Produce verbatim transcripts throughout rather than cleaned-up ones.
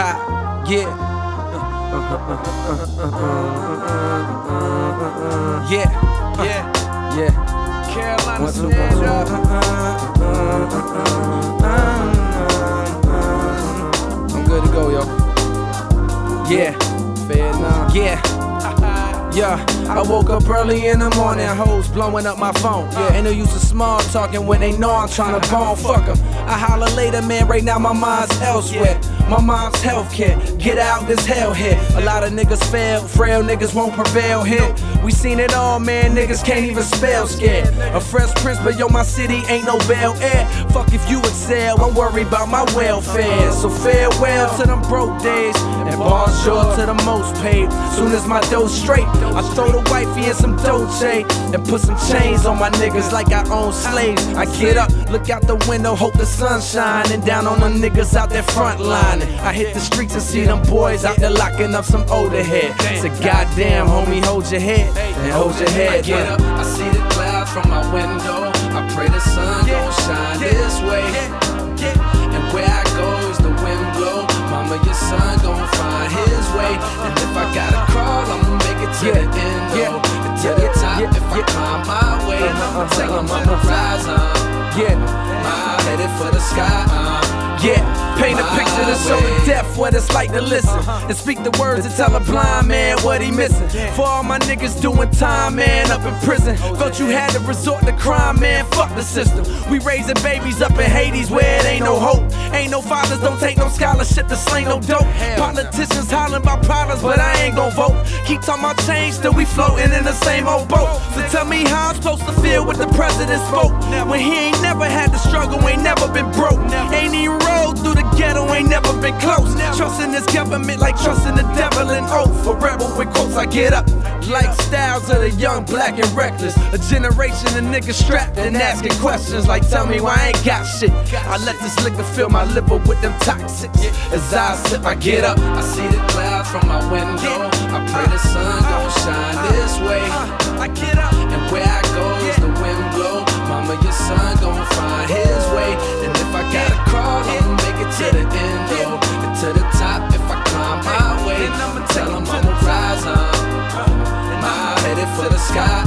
Ha, yeah. Yeah, yeah, yeah. Carolina stand up. I'm good to go, yo. Yeah, fair enough. Yeah. Yeah, I woke up early in the morning, hoes blowing up my phone. Yeah, ain't no use of small talking when they know I'm tryna bone. Fuck 'em. I holler later, man, right now my mind's elsewhere. My mom's healthcare, get out this hell here. A lot of niggas fail, frail niggas won't prevail here. We seen it all, man, niggas can't even spell scared. A fresh prince, but yo, my city ain't no Bel Air. Fuck if you excel, I'm worried about my welfare. So farewell to them broke days, and bonjour to the most paid. Soon as my dough straight, I throw the wifey in some Dolce and put some chains on my niggas like I own slaves. I get up, look out the window, hope the sun shine, and down on the niggas out there front line. I hit the streets and see them boys out there locking up some older head. So goddamn, homie, hold your head and hold your head. I get up, I see the clouds from my window. I pray the sun gon' shine this way. And where I go is the wind blow. Mama, your son gon' find his way. And if I gotta crawl, I'ma make it to the end, though. And to the top, if I climb my way, I'ma tell 'em I'ma rise up. Yeah, I'm headed for the sky. Uh. Yeah, paint a picture to show the deaf what it's like to listen, and speak the words to tell a blind man what he missing. For all my niggas doing time, man, up in prison. Felt you had to resort to crime, man, fuck the system. We raising babies up in Hades where it ain't no hope. Ain't no fathers, don't take no scholarship to sling no dope. Politicians hollering about problems, but I ain't gon' vote. Keep talking about change, still we floating in the same old boat. So tell me how I'm supposed to feel with the president spoke, when he ain't never had to struggle, ain't never been broke. Ain't even rolled through the ghetto, ain't never been close. Trusting this government like trusting the devil and oath. For rebel with quotes, I get up. Lifestyles of the young, black and reckless. A generation of niggas strapped and asking questions like, tell me why I ain't got shit. I let this liquor fill my liver with them toxics. As I sip, I get up. I see the clouds from my window. I pray the sun gon' shine this way. I get up. And where I go is the wind blow. Mama, your son gon' find his way. And if I gotta crawl, I'ma make it to the end, though. And to the top, if I climb my way, I'ma tell 'em I'ma rise up. I'm headed for the sky.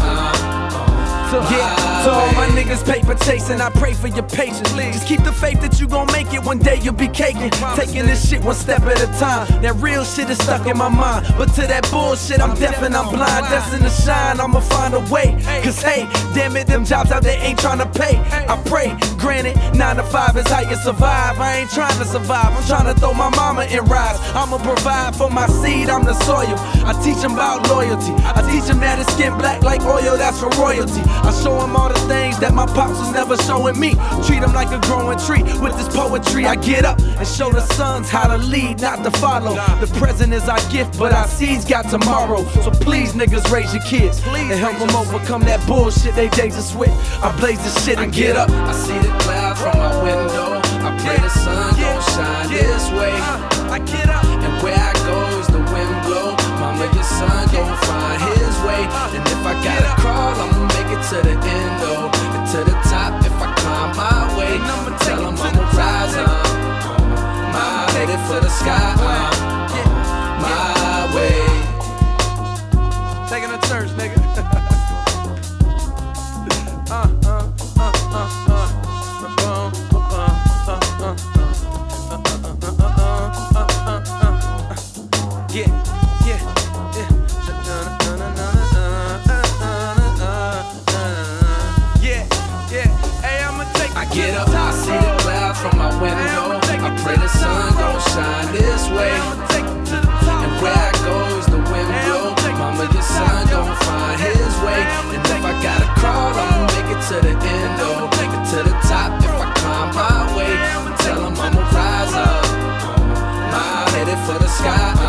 Yeah, to all my niggas paper chasing, I pray for your patience. Just keep the faith that you gon' make it, one day you'll be caking. Taking this shit one step at a time. That real shit is stuck in my mind, but to that bullshit I'm deaf and I'm blind. Destined to shine, I'ma find a way. Cause hey, damn it, them jobs out there ain't tryna pay. I pray, granted, nine to five is how you survive. I ain't trying to survive, I'm trying to throw my mama in rise. I'ma provide for my seed, I'm the soil. I teach them about loyalty, I teach them that it's skin black like oil, that's for royalty. I show them all the things that my pops was never showing me. Treat them like a growing tree. With this poetry I get up and show the sons how to lead, not to follow. The present is our gift, but our seeds got tomorrow. So please niggas raise your kids and help them overcome that bullshit they dangerous with. I blaze this shit and get up. I see the clouds from my window. I pray the sun gon' shine this way. I get up. And where I go is the wind blow. Mama, your son gon' find his way. And if I gotta crawl, I'ma make it to the end, though. And to the top, if I climb my way, I'ma tell 'em I'ma rise up. I'm headed for the sky. My way. Taking a church, nigga. uh, uh, uh, uh, uh. Yeah, yeah, yeah. Yeah, yeah. Hey, I'ma take I get up, I see the clouds from my window. I pray the sun gon' shine this way. And where I go is the wind blow. Mama, your son gon' find his way. And if I gotta crawl, I'ma make it to the end, though. And to the top, if I climb my way, tell 'em I'ma rise up. I'm headed for the sky.